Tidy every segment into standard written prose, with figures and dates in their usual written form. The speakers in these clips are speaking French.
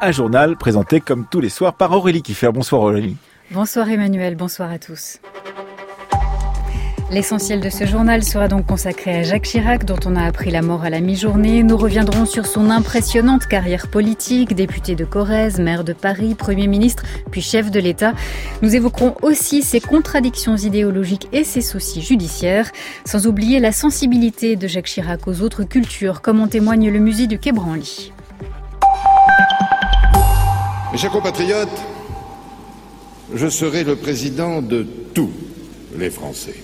un journal présenté comme tous les soirs par Aurélie Kiffer. Bonsoir Aurélie. Bonsoir Emmanuel, bonsoir à tous. L'essentiel de ce journal sera donc consacré à Jacques Chirac, dont on a appris la mort à la mi-journée. Nous reviendrons sur son impressionnante carrière politique, député de Corrèze, maire de Paris, Premier ministre, puis chef de l'État. Nous évoquerons aussi ses contradictions idéologiques et ses soucis judiciaires, sans oublier la sensibilité de Jacques Chirac aux autres cultures, comme en témoigne le musée du Quai Branly. Mes chers compatriotes, je serai le président de tous les Français.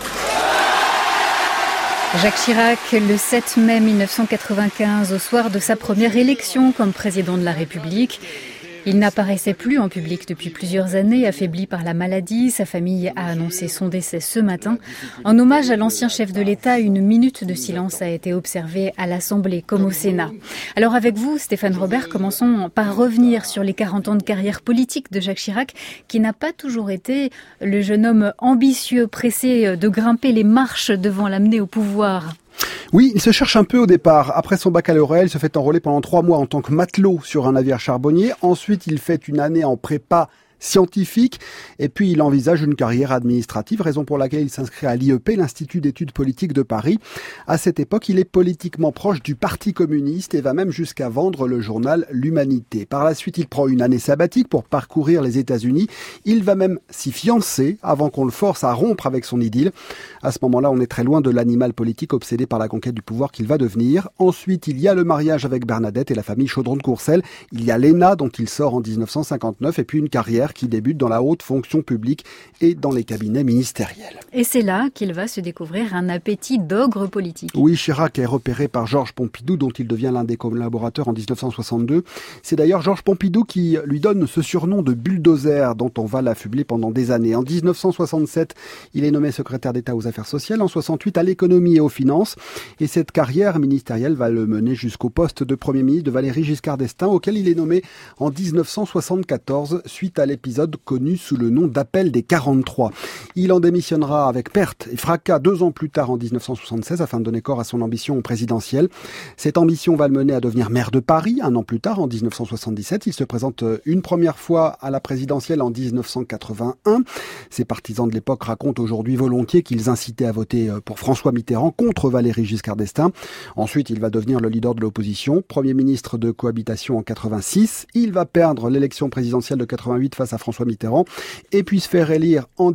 Jacques Chirac, le 7 mai 1995, au soir de sa première élection comme président de la République. Il n'apparaissait plus en public depuis plusieurs années, affaibli par la maladie. Sa famille a annoncé son décès ce matin. En hommage à l'ancien chef de l'État, une minute de silence a été observée à l'Assemblée comme au Sénat. Alors avec vous, Stéphane Robert, commençons par revenir sur les 40 ans de carrière politique de Jacques Chirac, qui n'a pas toujours été le jeune homme ambitieux, pressé de grimper les marches devant l'amener au pouvoir. Oui, il se cherche un peu au départ. Après son baccalauréat, il se fait enrôler pendant 3 mois en tant que matelot sur un navire charbonnier. Ensuite, il fait une année en prépa scientifique et puis il envisage une carrière administrative, raison pour laquelle il s'inscrit à l'IEP, l'Institut d'études politiques de Paris. À cette époque, il est politiquement proche du Parti communiste et va même jusqu'à vendre le journal L'Humanité. Par la suite, il prend une année sabbatique pour parcourir les États-Unis. Il va même s'y fiancer avant qu'on le force à rompre avec son idylle. À ce moment-là, on est très loin de l'animal politique obsédé par la conquête du pouvoir qu'il va devenir. Ensuite, il y a le mariage avec Bernadette et la famille Chaudron de Courcelles. Il y a l'ENA dont il sort en 1959 et puis une carrière qui débute dans la haute fonction publique et dans les cabinets ministériels. Et c'est là qu'il va se découvrir un appétit d'ogre politique. Oui, Chirac est repéré par Georges Pompidou, dont il devient l'un des collaborateurs en 1962. C'est d'ailleurs Georges Pompidou qui lui donne ce surnom de bulldozer dont on va l'affubler pendant des années. En 1967, il est nommé secrétaire d'État aux Affaires sociales, en 68 à l'économie et aux finances. Et cette carrière ministérielle va le mener jusqu'au poste de Premier ministre de Valéry Giscard d'Estaing, auquel il est nommé en 1974 suite à l'épisode connu sous le nom d'appel des 43. Il en démissionnera avec perte et fracas 2 ans plus tard en 1976 afin de donner corps à son ambition présidentielle. Cette ambition va le mener à devenir maire de Paris 1 an plus tard en 1977. Il se présente une première fois à la présidentielle en 1981. Ses partisans de l'époque racontent aujourd'hui volontiers qu'ils incitaient à voter pour François Mitterrand contre Valéry Giscard d'Estaing. Ensuite, il va devenir le leader de l'opposition, Premier ministre de cohabitation en 86. Il va perdre l'élection présidentielle de 88 face à François Mitterrand et puis se faire élire en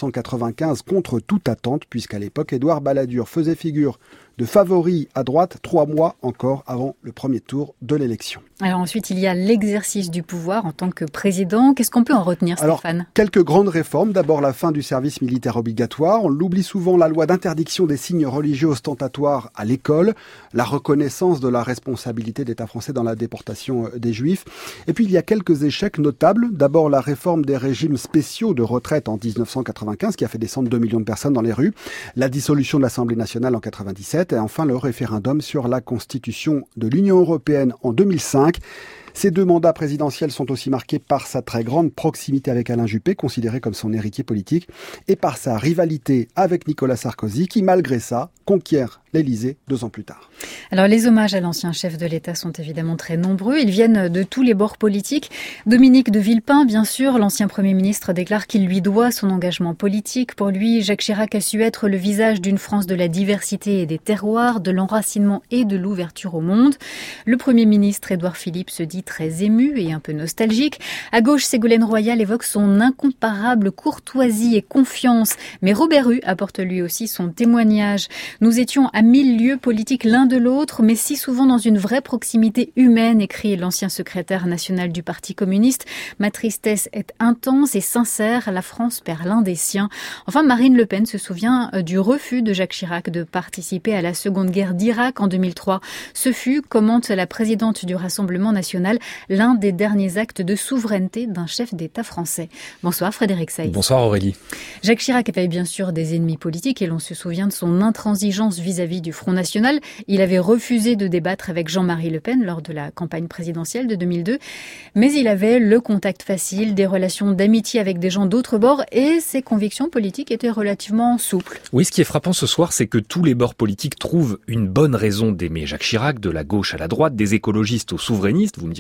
1995 contre toute attente puisqu'à l'époque, Édouard Balladur faisait figure de favori à droite 3 mois encore avant le premier tour de l'élection. Alors ensuite, il y a l'exercice du pouvoir en tant que président. Qu'est-ce qu'on peut en retenir, Stéphane ? Alors, quelques grandes réformes. D'abord, la fin du service militaire obligatoire. On l'oublie souvent, la loi d'interdiction des signes religieux ostentatoires à l'école, la reconnaissance de la responsabilité d'État français dans la déportation des Juifs. Et puis, il y a quelques échecs notables. D'abord, la réforme des régimes spéciaux de retraite en 1995, qui a fait descendre 2 millions de personnes dans les rues. La dissolution de l'Assemblée nationale en 97. Et enfin, le référendum sur la Constitution de l'Union européenne en 2005. Ces 2 mandats présidentiels sont aussi marqués par sa très grande proximité avec Alain Juppé, considéré comme son héritier politique, et par sa rivalité avec Nicolas Sarkozy, qui malgré ça conquiert l'Élysée 2 ans plus tard. Alors les hommages à l'ancien chef de l'État sont évidemment très nombreux. Ils viennent de tous les bords politiques. Dominique de Villepin, bien sûr, l'ancien Premier ministre, déclare qu'il lui doit son engagement politique. Pour lui, Jacques Chirac a su être le visage d'une France de la diversité et des terroirs, de l'enracinement et de l'ouverture au monde. Le Premier ministre, Édouard Philippe, se dit très ému et un peu nostalgique. À gauche, Ségolène Royal évoque son incomparable courtoisie et confiance. Mais Robert Hue apporte lui aussi son témoignage. Nous étions à 1000 lieues politiques l'un de l'autre, mais si souvent dans une vraie proximité humaine, écrit l'ancien secrétaire national du Parti communiste. Ma tristesse est intense et sincère, la France perd l'un des siens. Enfin, Marine Le Pen se souvient du refus de Jacques Chirac de participer à la Seconde Guerre d'Irak en 2003. Ce fut, commente la présidente du Rassemblement national, l'un des derniers actes de souveraineté d'un chef d'État français. Bonsoir Frédéric Seyss. Bonsoir Aurélie. Jacques Chirac avait bien sûr des ennemis politiques et l'on se souvient de son intransigeance vis-à-vis du Front National. Il avait refusé de débattre avec Jean-Marie Le Pen lors de la campagne présidentielle de 2002. Mais il avait le contact facile, des relations d'amitié avec des gens d'autres bords et ses convictions politiques étaient relativement souples. Oui, ce qui est frappant ce soir, c'est que tous les bords politiques trouvent une bonne raison d'aimer Jacques Chirac, de la gauche à la droite, des écologistes aux souverainistes. Vous me direz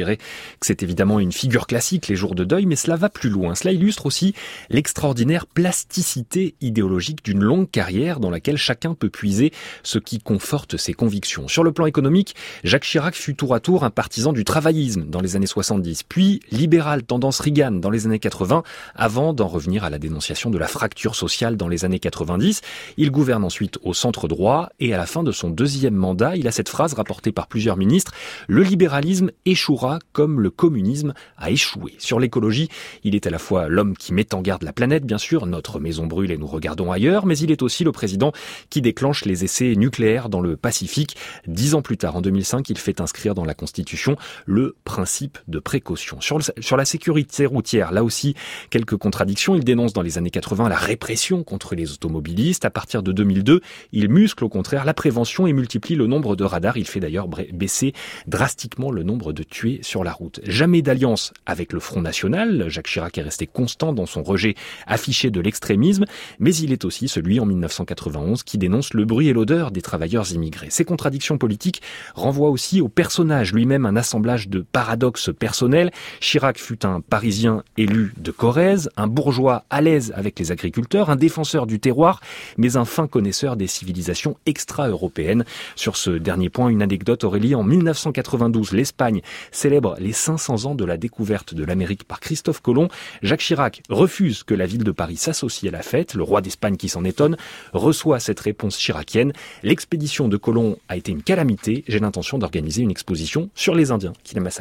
dirait que c'est évidemment une figure classique, les jours de deuil, mais cela va plus loin. Cela illustre aussi l'extraordinaire plasticité idéologique d'une longue carrière dans laquelle chacun peut puiser ce qui conforte ses convictions. Sur le plan économique, Jacques Chirac fut tour à tour un partisan du travaillisme dans les années 70, puis libéral tendance Reagan dans les années 80, avant d'en revenir à la dénonciation de la fracture sociale dans les années 90. Il gouverne ensuite au centre droit et à la fin de son deuxième mandat, il a cette phrase rapportée par plusieurs ministres: « Le libéralisme échouera comme le communisme a échoué ». Sur l'écologie, il est à la fois l'homme qui met en garde la planète, bien sûr, notre maison brûle et nous regardons ailleurs, mais il est aussi le président qui déclenche les essais nucléaires dans le Pacifique. 10 ans plus tard, en 2005, il fait inscrire dans la Constitution le principe de précaution. Sur la sécurité routière, là aussi, quelques contradictions. Il dénonce dans les années 80 la répression contre les automobilistes. À partir de 2002, il muscle au contraire la prévention et multiplie le nombre de radars. Il fait d'ailleurs baisser drastiquement le nombre de tués sur la route. Jamais d'alliance avec le Front National. Jacques Chirac est resté constant dans son rejet affiché de l'extrémisme, mais il est aussi celui en 1991 qui dénonce le bruit et l'odeur des travailleurs immigrés. Ces contradictions politiques renvoient aussi au personnage, lui-même un assemblage de paradoxes personnels. Chirac fut un Parisien élu de Corrèze, un bourgeois à l'aise avec les agriculteurs, un défenseur du terroir, mais un fin connaisseur des civilisations extra-européennes. Sur ce dernier point, une anecdote, Aurélie. En 1992, l'Espagne célèbre les 500 ans de la découverte de l'Amérique par Christophe Colomb. Jacques Chirac refuse que la ville de Paris s'associe à la fête. Le roi d'Espagne, qui s'en étonne, reçoit cette réponse chiracienne: « L'expédition de Colomb a été une calamité. J'ai l'intention d'organiser une exposition sur les Indiens qu'il a massacrés. »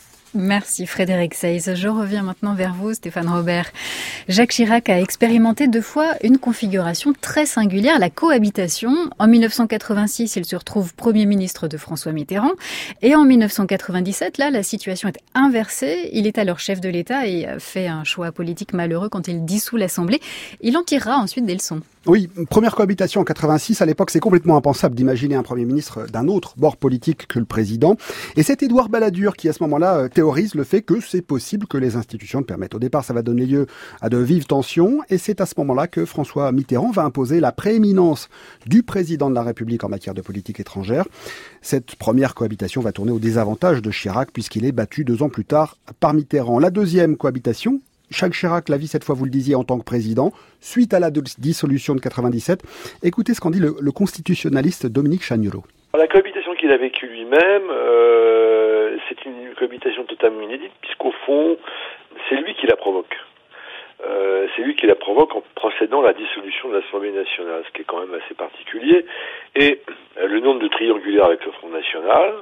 Merci Frédéric Seyss. Je reviens maintenant vers vous, Stéphane Robert. Jacques Chirac a expérimenté 2 fois une configuration très singulière, la cohabitation. En 1986, il se retrouve Premier ministre de François Mitterrand. Et en 1997, là, la situation est inversée. Il est alors chef de l'État et fait un choix politique malheureux quand il dissout l'Assemblée. Il en tirera ensuite des leçons. Oui, première cohabitation en 86. À l'époque, c'est complètement impensable d'imaginer un Premier ministre d'un autre bord politique que le président. Et c'est Édouard Balladur qui, à ce moment-là, théorise le fait que c'est possible que les institutions le permettent. Au départ, ça va donner lieu à de vives tensions. Et c'est à ce moment-là que François Mitterrand va imposer la prééminence du président de la République en matière de politique étrangère. Cette première cohabitation va tourner au désavantage de Chirac puisqu'il est battu 2 ans plus tard par Mitterrand. La deuxième cohabitation, Jacques Chirac la vit cette fois, vous le disiez, en tant que président, suite à la dissolution de 97. Écoutez ce qu'en dit le constitutionnaliste Dominique Chagnolot. La cohabitation qu'il a vécue lui-même, c'est une cohabitation totalement inédite, puisqu'au fond, c'est lui qui la provoque. C'est lui qui la provoque en procédant à la dissolution de l'Assemblée nationale, ce qui est quand même assez particulier. Et le nombre de triangulaires avec le Front National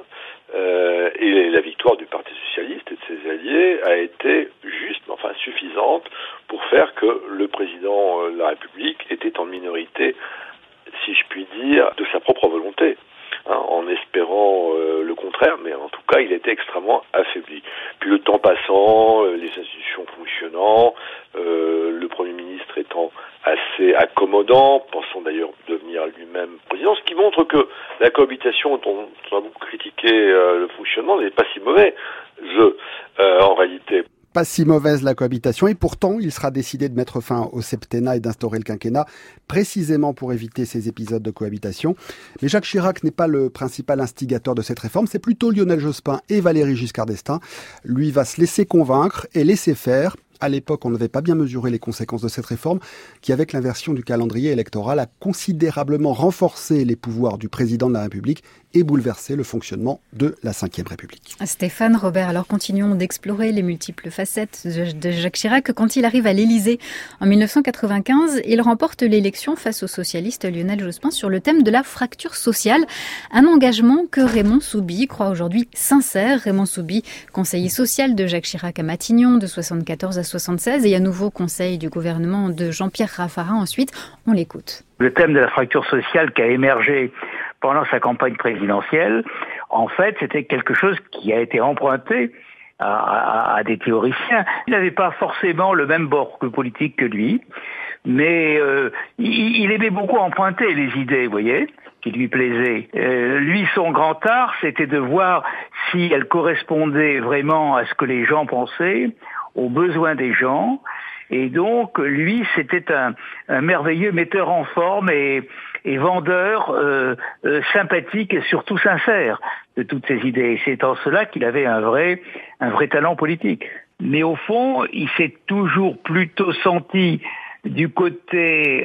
et la victoire du Parti socialiste et de ses alliés a été juste, mais enfin suffisante, pour faire que le président de la République était en minorité, si je puis dire, de sa propre volonté. En espérant le contraire, mais en tout cas, il était extrêmement affaibli. Puis le temps passant, les institutions fonctionnant, le Premier ministre étant assez accommodant, pensant d'ailleurs devenir lui-même président, ce qui montre que la cohabitation dont on a beaucoup critiqué le fonctionnement n'est pas si mauvais, en réalité. Pas si mauvaise la cohabitation, et pourtant il sera décidé de mettre fin au septennat et d'instaurer le quinquennat, précisément pour éviter ces épisodes de cohabitation. Mais Jacques Chirac n'est pas le principal instigateur de cette réforme, c'est plutôt Lionel Jospin et Valéry Giscard d'Estaing. Lui va se laisser convaincre et laisser faire. À l'époque, on n'avait pas bien mesuré les conséquences de cette réforme, qui, avec l'inversion du calendrier électoral, a considérablement renforcé les pouvoirs du président de la République et bouleversé le fonctionnement de la Ve République. Stéphane Robert, alors continuons d'explorer les multiples facettes de Jacques Chirac. Quand il arrive à l'Élysée en 1995, il remporte l'élection face au socialiste Lionel Jospin sur le thème de la fracture sociale. Un engagement que Raymond Souby croit aujourd'hui sincère. Raymond Souby, conseiller social de Jacques Chirac à Matignon de 74 à 76 et à nouveau conseil du gouvernement de Jean-Pierre Raffarin ensuite. On l'écoute. Le thème de la fracture sociale qui a émergé pendant sa campagne présidentielle, en fait, c'était quelque chose qui a été emprunté à des théoriciens. Il n'avait pas forcément le même bord politique que lui, mais il aimait beaucoup emprunter les idées, vous voyez, qui lui plaisaient. Lui, son grand art, c'était de voir si elles correspondaient vraiment à ce que les gens pensaient, aux besoins des gens. Et donc, lui, c'était un merveilleux metteur en forme et et vendeur sympathique et surtout sincère de toutes ses idées. Et c'est en cela qu'il avait un vrai talent politique. Mais au fond, il s'est toujours plutôt senti du côté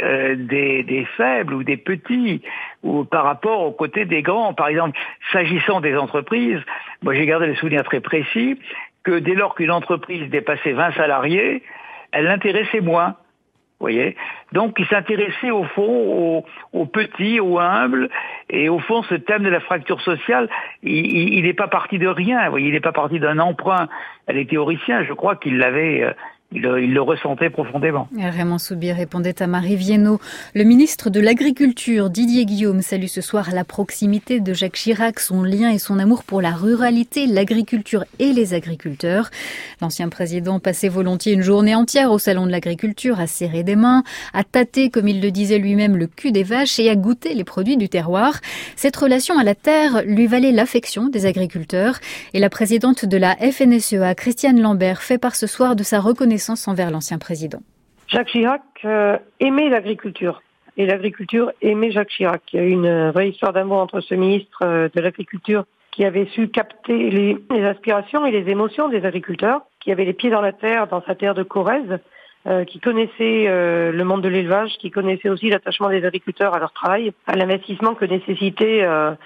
des faibles ou des petits, ou par rapport au côté des grands. Par exemple, s'agissant des entreprises, moi j'ai gardé le souvenir très précis que dès lors qu'une entreprise dépassait 20 salariés, elle l'intéressait moins. Vous voyez, donc il s'intéressait au fond aux petits, aux humbles, et au fond ce thème de la fracture sociale, il n'est pas parti de rien. Vous voyez, il n'est pas parti d'un emprunt à des théoriciens. Je crois qu'il l'avait. Il le ressentait profondément. Raymond Soubier répondait à Marie Viennot. Le ministre de l'Agriculture, Didier Guillaume, salue ce soir la proximité de Jacques Chirac, son lien et son amour pour la ruralité, l'agriculture et les agriculteurs. L'ancien président passait volontiers une journée entière au salon de l'agriculture, à serrer des mains, à tâter, comme il le disait lui-même, le cul des vaches et à goûter les produits du terroir. Cette relation à la terre lui valait l'affection des agriculteurs. Et la présidente de la FNSEA, Christiane Lambert, fait part ce soir de sa reconnaissance envers l'ancien président. Jacques Chirac aimait l'agriculture et l'agriculture aimait Jacques Chirac. Il y a eu une vraie histoire d'amour entre ce ministre de l'Agriculture qui avait su capter les aspirations et les émotions des agriculteurs, qui avait les pieds dans la terre, dans sa terre de Corrèze, qui connaissait le monde de l'élevage, qui connaissait aussi l'attachement des agriculteurs à leur travail, à l'investissement que nécessitait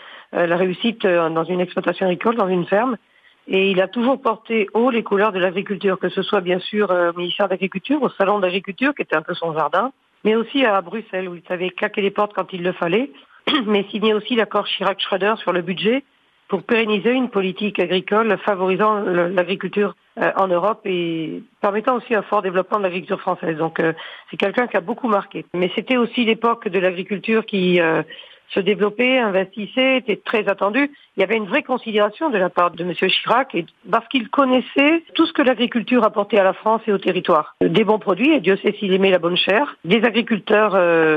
la réussite dans une exploitation agricole, dans une ferme. Et il a toujours porté haut les couleurs de l'agriculture, que ce soit bien sûr au ministère de l'Agriculture, au salon d'agriculture, qui était un peu son jardin, mais aussi à Bruxelles, où il savait claquer les portes quand il le fallait, mais signer aussi l'accord Chirac-Schröder sur le budget pour pérenniser une politique agricole favorisant l'agriculture en Europe et permettant aussi un fort développement de l'agriculture française. Donc c'est quelqu'un qui a beaucoup marqué. Mais c'était aussi l'époque de l'agriculture qui se développait, investissait, était très attendu. Il y avait une vraie considération de la part de M. Chirac et parce qu'il connaissait tout ce que l'agriculture apportait à la France et au territoire. Des bons produits, et Dieu sait s'il aimait la bonne chair, des agriculteurs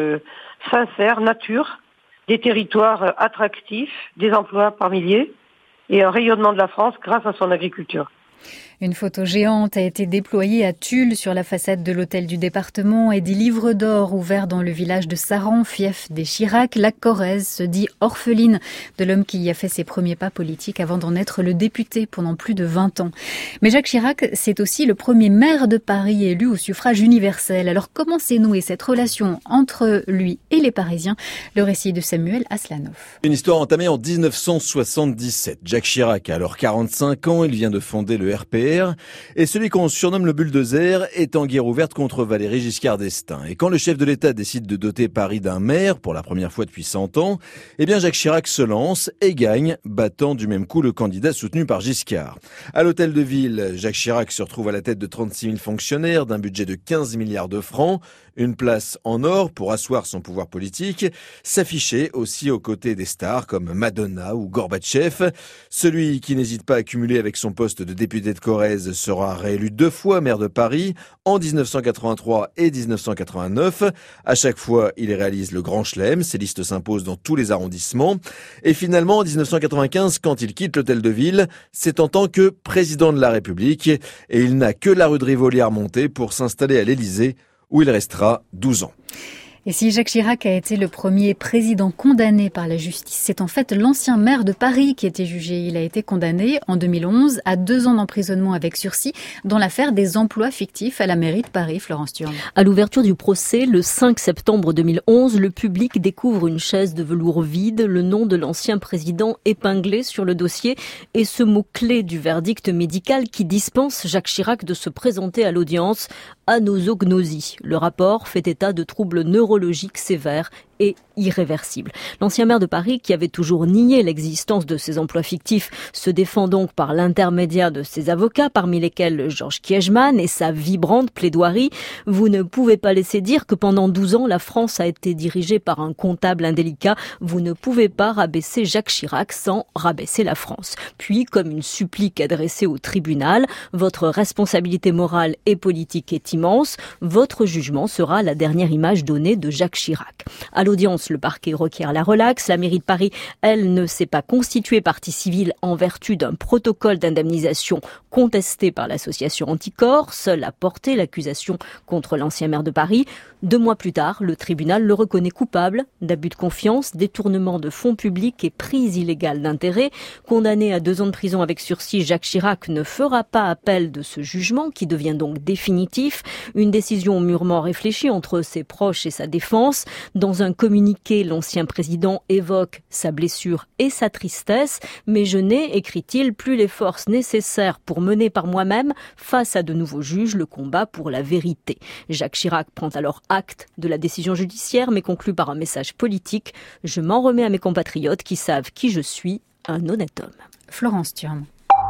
sincères, nature, des territoires attractifs, des emplois par milliers et un rayonnement de la France grâce à son agriculture. Une photo géante a été déployée à Tulle sur la façade de l'hôtel du département et des livres d'or ouverts dans le village de Saran, fief des Chirac. La Corrèze se dit orpheline de l'homme qui y a fait ses premiers pas politiques avant d'en être le député pendant plus de 20 ans. Mais Jacques Chirac, c'est aussi le premier maire de Paris élu au suffrage universel. Alors comment s'est nouée cette relation entre lui et les Parisiens? Le récit de Samuel Aslanov. Une histoire entamée en 1977. Jacques Chirac a alors 45 ans, il vient de fonder le RPR. Et celui qu'on surnomme le bulldozer est en guerre ouverte contre Valéry Giscard d'Estaing. Et quand le chef de l'État décide de doter Paris d'un maire, pour la première fois depuis 100 ans, eh bien Jacques Chirac se lance et gagne, battant du même coup le candidat soutenu par Giscard. À l'hôtel de ville, Jacques Chirac se retrouve à la tête de 36 000 fonctionnaires, d'un budget de 15 milliards de francs, une place en or pour asseoir son pouvoir politique, s'afficher aussi aux côtés des stars comme Madonna ou Gorbatchev. Celui qui n'hésite pas à cumuler avec son poste de député de Corrèze sera réélu 2 fois maire de Paris, en 1983 et 1989. À chaque fois, il réalise le grand chelem, ses listes s'imposent dans tous les arrondissements. Et finalement, en 1995, quand il quitte l'hôtel de ville, c'est en tant que président de la République et il n'a que la rue de Rivoli à remonter pour s'installer à l'Élysée, où il restera 12 ans. Et si Jacques Chirac a été le premier président condamné par la justice, c'est en fait l'ancien maire de Paris qui était jugé. Il a été condamné en 2011 à 2 ans d'emprisonnement avec sursis dans l'affaire des emplois fictifs à la mairie de Paris. Florence Turne. À l'ouverture du procès, le 5 septembre 2011, le public découvre une chaise de velours vide, le nom de l'ancien président épinglé sur le dossier et ce mot-clé du verdict médical qui dispense Jacques Chirac de se présenter à l'audience, anosognosie. Le rapport fait état de troubles neurologiques sévères et irréversible. L'ancien maire de Paris, qui avait toujours nié l'existence de ces emplois fictifs, se défend donc par l'intermédiaire de ses avocats, parmi lesquels Georges Kiechmann et sa vibrante plaidoirie. Vous ne pouvez pas laisser dire que pendant 12 ans, la France a été dirigée par un comptable indélicat. Vous ne pouvez pas rabaisser Jacques Chirac sans rabaisser la France. Puis, comme une supplique adressée au tribunal, votre responsabilité morale et politique est immense. Votre jugement sera la dernière image donnée de Jacques Chirac. À l'audience, le parquet requiert la relaxe. La mairie de Paris, elle, ne s'est pas constituée partie civile en vertu d'un protocole d'indemnisation contesté par l'association Anticorps, seul à porter l'accusation contre l'ancien maire de Paris. 2 mois plus tard, le tribunal le reconnaît coupable d'abus de confiance, détournement de fonds publics et prise illégale d'intérêt. Condamné à 2 ans de prison avec sursis, Jacques Chirac ne fera pas appel de ce jugement qui devient donc définitif. Une décision mûrement réfléchie entre ses proches et sa défense. Dans un communiqué, l'ancien président évoque sa blessure et sa tristesse. Mais je n'ai, écrit-il, plus les forces nécessaires pour mener par moi-même, face à de nouveaux juges, le combat pour la vérité. Jacques Chirac prend alors acte de la décision judiciaire, mais conclut par un message politique. Je m'en remets à mes compatriotes qui savent qui je suis, un honnête homme. Florence Thurm.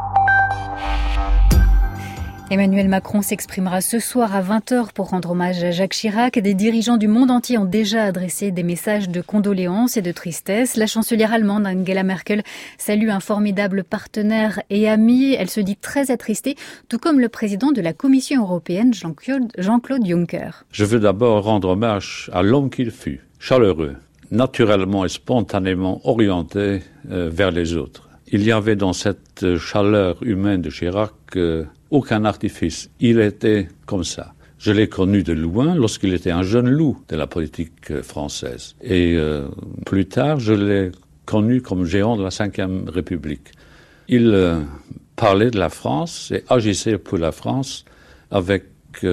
Emmanuel Macron s'exprimera ce soir à 20h pour rendre hommage à Jacques Chirac. Des dirigeants du monde entier ont déjà adressé des messages de condoléances et de tristesse. La chancelière allemande Angela Merkel salue un formidable partenaire et ami. Elle se dit très attristée, tout comme le président de la Commission européenne, Jean-Claude Juncker. Je veux d'abord rendre hommage à l'homme qu'il fut, chaleureux, naturellement et spontanément orienté vers les autres. Il y avait dans cette chaleur humaine de Chirac aucun artifice. Il était comme ça. Je l'ai connu de loin lorsqu'il était un jeune loup de la politique française. Et plus tard, je l'ai connu comme géant de la Ve République. Il parlait de la France et agissait pour la France avec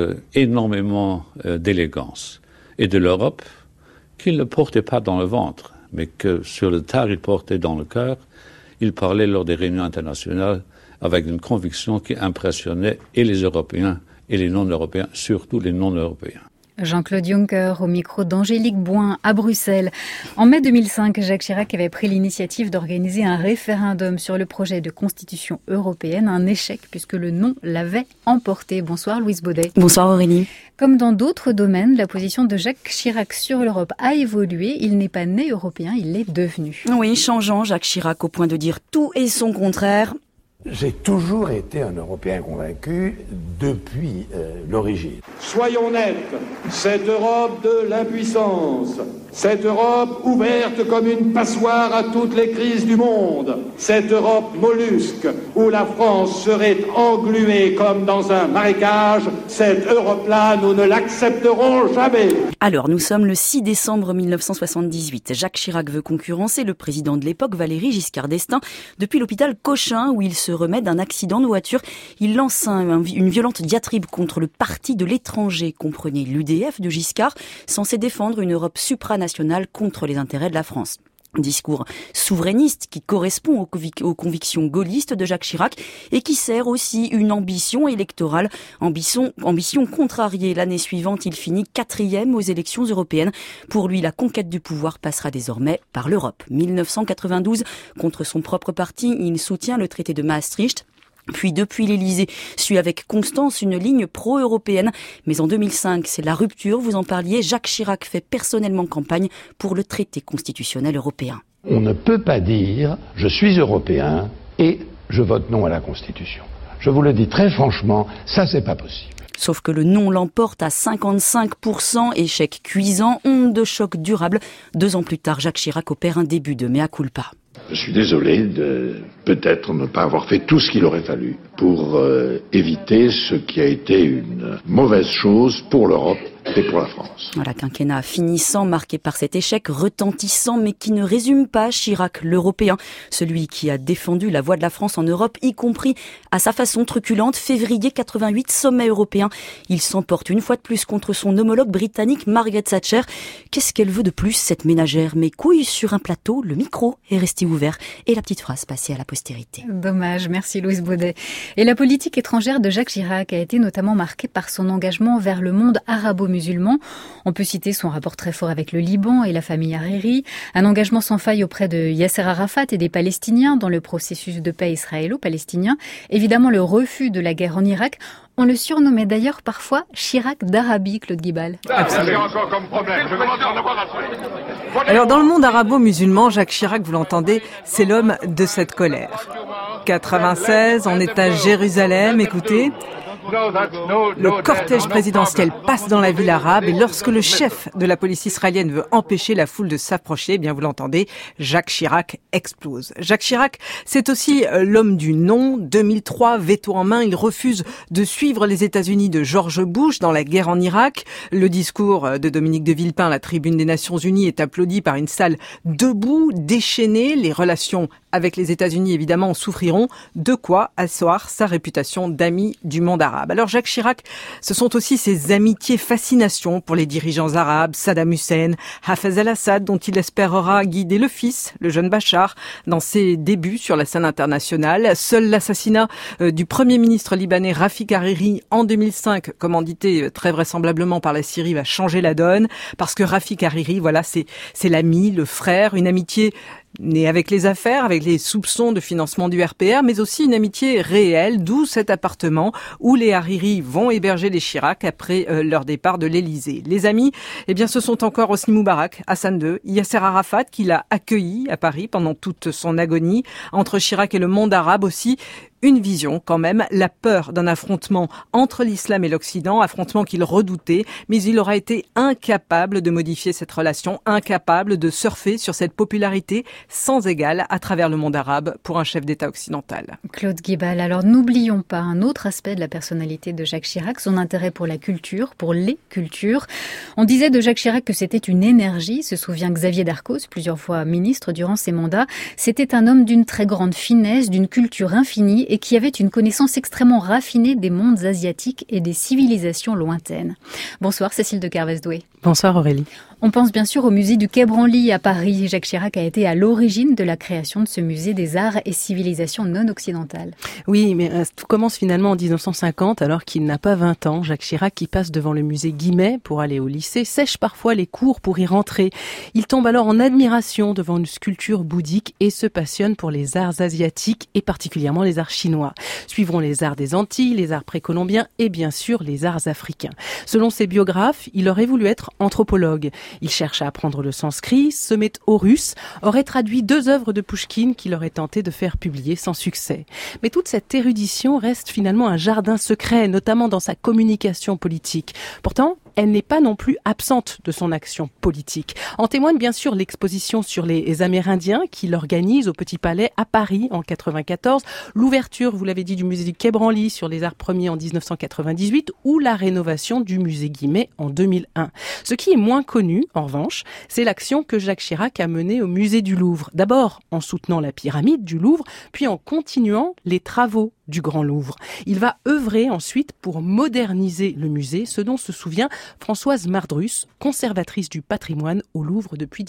énormément d'élégance. Et de l'Europe qu'il ne portait pas dans le ventre, mais que sur le tard il portait dans le cœur. Il parlait lors des réunions internationales avec une conviction qui impressionnait et les Européens et les non-Européens, surtout les non-Européens. Jean-Claude Juncker au micro d'Angélique Boin à Bruxelles. En mai 2005, Jacques Chirac avait pris l'initiative d'organiser un référendum sur le projet de constitution européenne, un échec puisque le non l'avait emporté. Bonsoir Louise Baudet. Bonsoir Aurélie. Comme dans d'autres domaines, la position de Jacques Chirac sur l'Europe a évolué. Il n'est pas né européen, il l'est devenu. Oui, changeant Jacques Chirac au point de dire tout et son contraire. J'ai toujours été un Européen convaincu depuis l'origine. Soyons nets, cette Europe de l'impuissance, cette Europe ouverte comme une passoire à toutes les crises du monde, cette Europe mollusque où la France serait engluée comme dans un marécage, cette Europe-là, nous ne l'accepterons jamais. Alors, nous sommes le 6 décembre 1978. Jacques Chirac veut concurrencer le président de l'époque, Valéry Giscard d'Estaing, depuis l'hôpital Cochin où il se remet d'un accident de voiture. Il lance une violente diatribe contre le parti de l'étranger, comprenez l'UDF de Giscard, censé défendre une Europe supranationale contre les intérêts de la France. Discours souverainiste qui correspond aux convictions gaullistes de Jacques Chirac et qui sert aussi une ambition électorale, ambition contrariée. L'année suivante, il finit 4e aux élections européennes. Pour lui, la conquête du pouvoir passera désormais par l'Europe. 1992, contre son propre parti, il soutient le traité de Maastricht. Puis depuis l'Élysée, suit avec constance une ligne pro-européenne. Mais en 2005, c'est la rupture, vous en parliez. Jacques Chirac fait personnellement campagne pour le traité constitutionnel européen. On ne peut pas dire « je suis européen et je vote non à la Constitution ». Je vous le dis très franchement, ça c'est pas possible. Sauf que le non l'emporte à 55%, échec cuisant, onde de choc durable. 2 ans plus tard, Jacques Chirac opère un début de mea culpa. Je suis désolé de peut-être ne pas avoir fait tout ce qu'il aurait fallu pour éviter ce qui a été une mauvaise chose pour l'Europe et pour la France. Voilà, quinquennat finissant, marqué par cet échec retentissant, mais qui ne résume pas Chirac, l'Européen, celui qui a défendu la voix de la France en Europe, y compris à sa façon truculente. Février 88, sommet européen. Il s'emporte une fois de plus contre son homologue britannique Margaret Thatcher. Qu'est-ce qu'elle veut de plus, cette ménagère? Mes couilles sur un plateau, le micro est resté ouvert et la petite phrase passée à la postérité. Dommage, merci Louise Baudet. Et la politique étrangère de Jacques Chirac a été notamment marquée par son engagement vers le monde arabo-musulman. On peut citer son rapport très fort avec le Liban et la famille Hariri, un engagement sans faille auprès de Yasser Arafat et des Palestiniens dans le processus de paix israélo-palestinien, évidemment le refus de la guerre en Irak. On le surnommait d'ailleurs parfois Chirac d'Arabie, Claude Guibal. Alors dans le monde arabo-musulman, Jacques Chirac, vous l'entendez, c'est l'homme de cette colère. 96, on est à Jérusalem, écoutez. Le cortège présidentiel passe dans la ville arabe et lorsque le chef de la police israélienne veut empêcher la foule de s'approcher, eh bien vous l'entendez, Jacques Chirac explose. Jacques Chirac, c'est aussi l'homme du non. 2003, veto en main, il refuse de suivre les États-Unis de George Bush dans la guerre en Irak. Le discours de Dominique de Villepin à la tribune des Nations Unies est applaudi par une salle debout, déchaînée. Les relations avec les États-Unis, évidemment, en souffriront. De quoi asseoir sa réputation d'ami du monde arabe. Alors Jacques Chirac, ce sont aussi ses amitiés, fascinations pour les dirigeants arabes, Saddam Hussein, Hafez al-Assad, dont il espérera guider le fils, le jeune Bachar, dans ses débuts sur la scène internationale. Seul l'assassinat du premier ministre libanais Rafik Hariri en 2005, commandité très vraisemblablement par la Syrie, va changer la donne, parce que Rafik Hariri, voilà, c'est l'ami, le frère, une amitié née avec les affaires, avec les soupçons de financement du RPR, mais aussi une amitié réelle, d'où cet appartement où les Hariri vont héberger les Chirac après leur départ de l'Élysée. Les amis, eh bien, ce sont encore Hosni Moubarak, Hassan II, Yasser Arafat, qui l'a accueilli à Paris pendant toute son agonie. Entre Chirac et le monde arabe aussi, une vision quand même, la peur d'un affrontement entre l'islam et l'Occident, affrontement qu'il redoutait, mais il aura été incapable de modifier cette relation, incapable de surfer sur cette popularité sans égale à travers le monde arabe pour un chef d'État occidental. Claude Guibal, alors n'oublions pas un autre aspect de la personnalité de Jacques Chirac, son intérêt pour la culture, pour les cultures. On disait de Jacques Chirac que c'était une énergie, se souvient Xavier Darcos, plusieurs fois ministre durant ses mandats. C'était un homme d'une très grande finesse, d'une culture infinie, et qui avait une connaissance extrêmement raffinée des mondes asiatiques et des civilisations lointaines. Bonsoir Cécile de Kervès-Doué. Bonsoir Aurélie. On pense bien sûr au musée du Quai Branly à Paris. Jacques Chirac a été à l'origine de la création de ce musée des arts et civilisations non occidentales. Oui, mais tout commence finalement en 1950, alors qu'il n'a pas 20 ans. Jacques Chirac, qui passe devant le musée Guimet pour aller au lycée, sèche parfois les cours pour y rentrer. Il tombe alors en admiration devant une sculpture bouddhique et se passionne pour les arts asiatiques et particulièrement les arts chinois. Suivront les arts des Antilles, les arts précolombiens et bien sûr les arts africains. Selon ses biographes, il aurait voulu être anthropologue. Il cherche à apprendre le sanskrit, se met au russe, aurait traduit 2 œuvres de Pouchkine qu'il aurait tenté de faire publier sans succès. Mais toute cette érudition reste finalement un jardin secret, notamment dans sa communication politique. Pourtant, elle n'est pas non plus absente de son action politique. En témoigne bien sûr l'exposition sur les Amérindiens qu'il organise au Petit Palais à Paris en 1994, l'ouverture, vous l'avez dit, du musée du Quai Branly sur les arts premiers en 1998 ou la rénovation du musée Guimet en 2001. Ce qui est moins connu, en revanche, c'est l'action que Jacques Chirac a menée au musée du Louvre. D'abord en soutenant la pyramide du Louvre, puis en continuant les travaux du Grand Louvre. Il va œuvrer ensuite pour moderniser le musée, ce dont se souvient Françoise Mardrus, conservatrice du patrimoine au Louvre depuis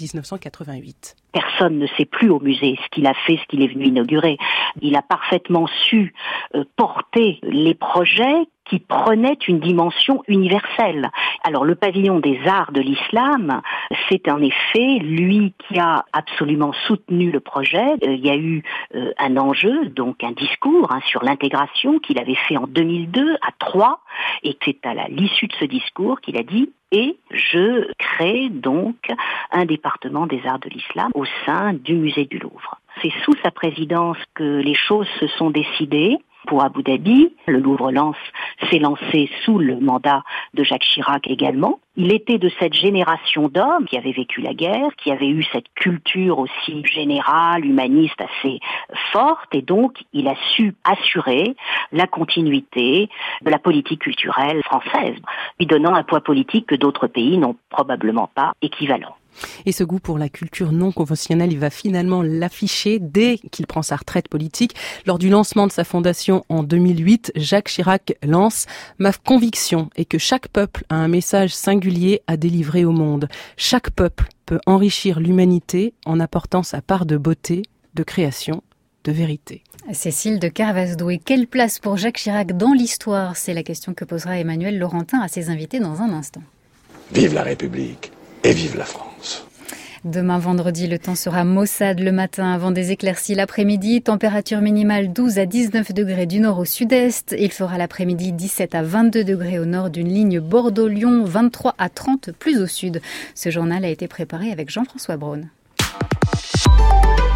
1988. Personne ne sait plus au musée ce qu'il a fait, ce qu'il est venu inaugurer. Il a parfaitement su porter les projets qui prenaient une dimension universelle. Alors le pavillon des arts de l'islam, c'est en effet lui qui a absolument soutenu le projet. Il y a eu un enjeu, donc un discours sur l'intégration qu'il avait fait en 2002 à Troyes, et c'est à l'issue de ce discours qu'il a dit « Et je crée donc un département des arts de l'islam au sein du musée du Louvre ». C'est sous sa présidence que les choses se sont décidées. Pour Abu Dhabi, le Louvre-Lens s'est lancé sous le mandat de Jacques Chirac également. Il était de cette génération d'hommes qui avaient vécu la guerre, qui avaient eu cette culture aussi générale, humaniste assez forte, et donc il a su assurer la continuité de la politique culturelle française, lui donnant un poids politique que d'autres pays n'ont probablement pas équivalent. Et ce goût pour la culture non conventionnelle, il va finalement l'afficher dès qu'il prend sa retraite politique. Lors du lancement de sa fondation en 2008, Jacques Chirac lance « Ma conviction est que chaque peuple a un message singulier à délivrer au monde. Chaque peuple peut enrichir l'humanité en apportant sa part de beauté, de création, de vérité. » Cécile de Kervès-Doué, quelle place pour Jacques Chirac dans l'histoire? C'est la question que posera Emmanuel Laurentin à ses invités dans un instant. Vive la République et vive la France. Demain vendredi, le temps sera maussade le matin avant des éclaircies l'après-midi. Température minimale 12 à 19 degrés du nord au sud-est. Il fera l'après-midi 17 à 22 degrés au nord d'une ligne Bordeaux-Lyon, 23 à 30 plus au sud. Ce journal a été préparé avec Jean-François Braun.